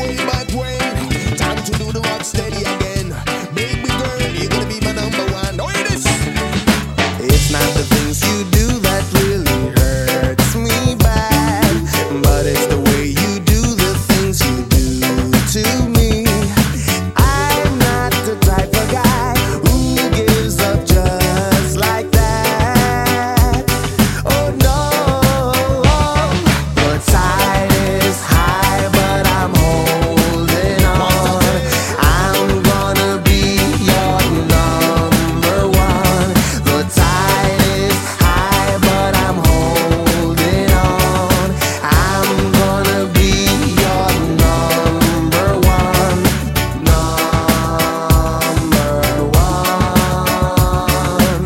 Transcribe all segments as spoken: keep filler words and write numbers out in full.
way back when. Time to do the rock steady again. Baby girl, you're gonna be my number one. Oh, it is. It's not the things you do that really hurts me bad, but it's the way you do the things you do to me. I'm not the type of guy who gives up just like that. Oh no, the tide is high, but I'm holding on. I'm gonna be your number one. The tide is high, but I'm holding on. I'm gonna be your number one. Number one.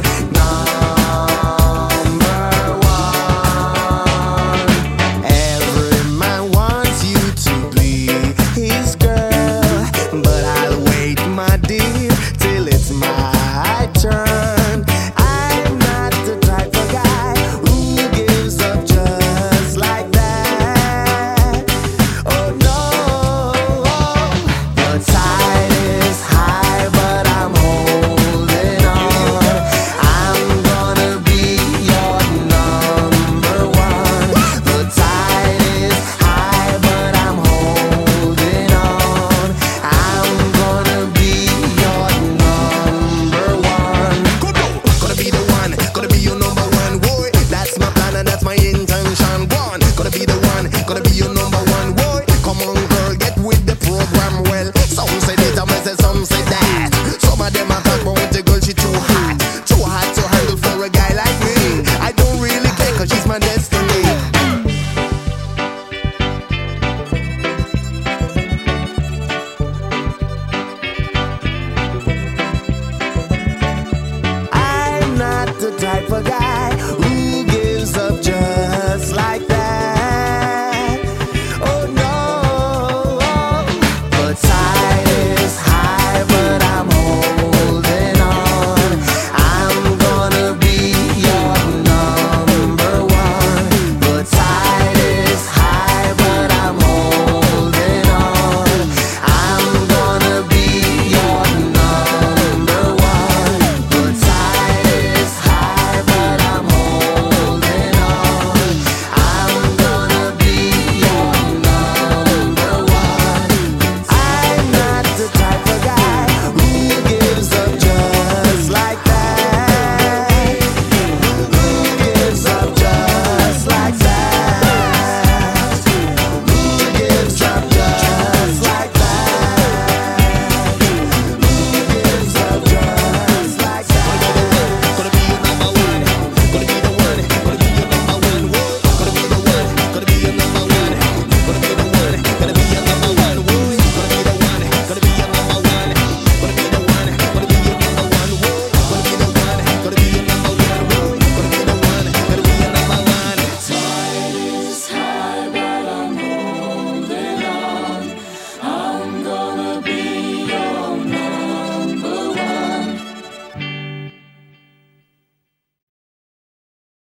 Number one. Every man wants you to be his girl, but I'll wait, my dear, till it's my turn. I'm not the type of guy who gives up just like that. Oh no, the tide is high, but I'm holding on. I'm gonna be your number one. The tide is high, but I'm holding on. I'm gonna be your number one. Gonna be the one, gonna be your number one, boy. That's my plan and that's my intention. One, gonna be the one, gonna be your